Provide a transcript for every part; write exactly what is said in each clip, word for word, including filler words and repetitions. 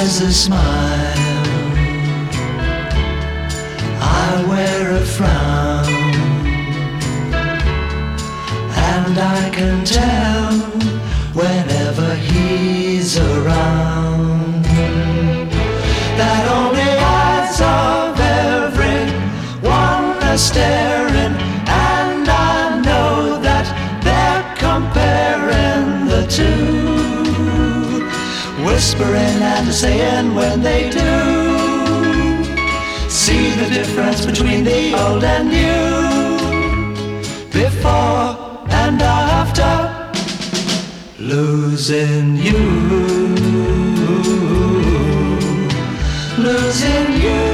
wears a smile, I wear a frown, and I can tell whenever he's around that only eyes of everyone are staring, and I know that they're comparing the two, whispering and saying when they do see the difference between the old and new, before and after losing you, losing you.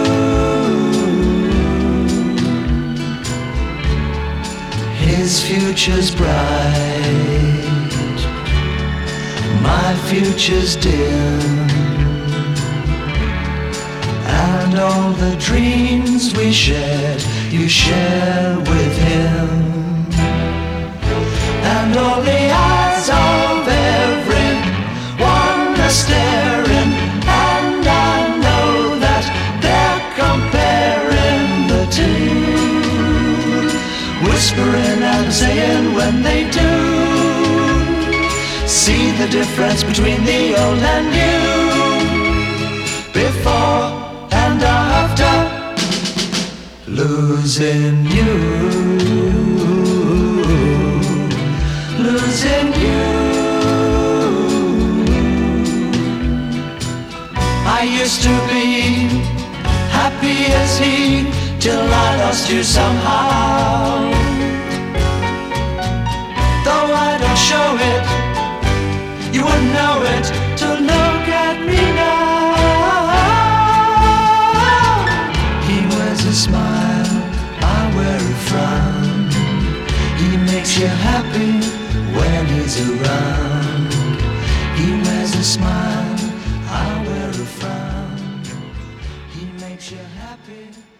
His future's bright, my future's dim, and all the dreams we shared, you share with him, and all the eyes of everyone are staring, and I know that they're comparing the two, whispering and saying when they do see the difference between the old and new, before and after losing you, losing you. I used to be happy as he till I lost you somehow, though I don't show it, you wouldn't know it to look at me now. He wears a smile, I wear a frown, he makes you happy when he's around. He wears a smile, I wear a frown, he makes you happy.